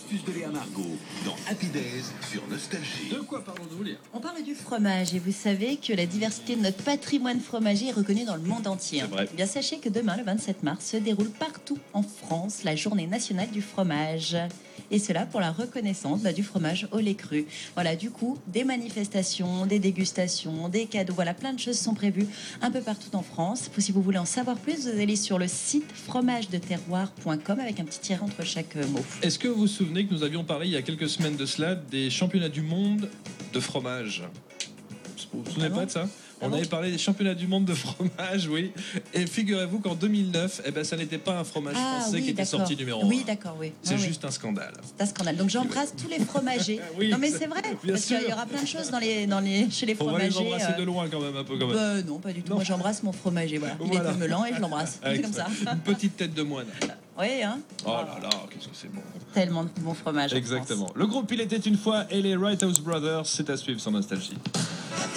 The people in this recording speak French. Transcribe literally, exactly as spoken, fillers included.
de Léa Margot dans Happy Days sur Nostalgie. De quoi parlons-nous, Léa ? On parle du fromage et vous savez que la diversité de notre patrimoine fromager est reconnue dans le monde entier. C'est vrai. Eh bien, sachez que demain, le vingt-sept mars, se déroule partout en France la journée nationale du fromage. Et cela pour la reconnaissance bah, du fromage au lait cru. Voilà, du coup, des manifestations, des dégustations, des cadeaux, voilà, plein de choses sont prévues un peu partout en France. Si vous voulez en savoir plus, vous allez sur le site fromage de terroir point com avec un petit tiret entre chaque mot. Est-ce que vous vous souvenez que nous avions parlé il y a quelques semaines de cela des championnats du monde de fromage ? Vous vous souvenez Ah pas bon de ça ? Ah On bon avait parlé des championnats du monde de fromage, oui. Et figurez-vous qu'en deux mille neuf, eh ben, ça n'était pas un fromage Ah, français oui, qui était d'accord. sorti numéro Oui, un. d'accord, oui. C'est Ah, juste un scandale. oui. C'est un scandale. Donc j'embrasse tous les fromagers. Oui, non mais c'est- c'est vrai, bien parce sûr. qu'il y aura plein de choses dans les, dans les, chez les On va les fromagers. embrasser euh, de loin quand même, un peu quand même. bah, non, pas du tout. Non. Moi j'embrasse mon fromager, voilà. Il Voilà. est melant et je l'embrasse. C'est Avec comme ça. Une petite tête de moine. Oui, hein. Oh là là, qu'est-ce que c'est bon. Tellement de bon fromage. en Exactement. France. Le groupe Il était une fois et les Right House Brothers, c'est à suivre sur Nostalgie.